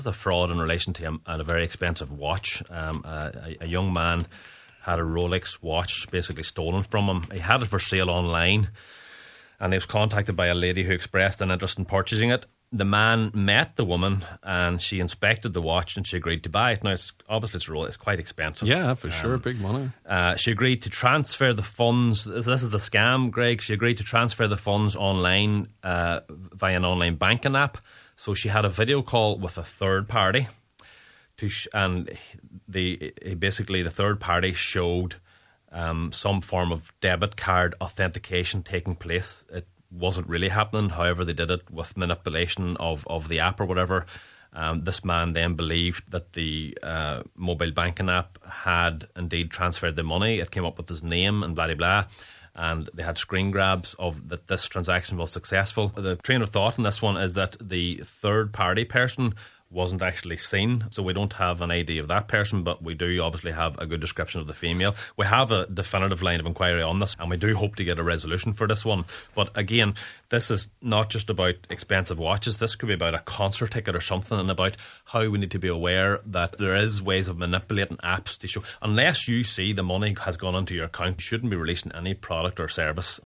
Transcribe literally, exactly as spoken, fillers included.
a fraud in relation to a, a very expensive watch. Um, a, a young man had a Rolex watch basically stolen from him. He had it for sale online, and he was contacted by a lady who expressed an interest in purchasing it. The man met the woman, and she inspected the watch, and she agreed to buy it. Now, it's obviously it's, Rolex, it's quite expensive. Yeah, for sure, um, big money. Uh, she agreed to transfer the funds. This is the scam, Greg. She agreed to transfer the funds online uh, via an online banking app. So she had a video call with a third party, to sh- and the basically the third party showed um, some form of debit card authentication taking place. It wasn't really happening. However, they did it with manipulation of, of the app or whatever. Um, this man then believed that the uh, mobile banking app had indeed transferred the money. It came up with his name and blah, blah, blah. And they had screen grabs of that this transaction was successful. The train of thought in this one is that the third party person wasn't actually seen, so we don't have an I D of that person, but we do obviously have a good description of the female. We have a definitive line of inquiry on this, and we do hope to get a resolution for this one. But again, this is not just about expensive watches. This could be about a concert ticket or something, and about how we need to be aware that there is ways of manipulating apps to show, unless you see the money has gone into your account, you shouldn't be releasing any product or service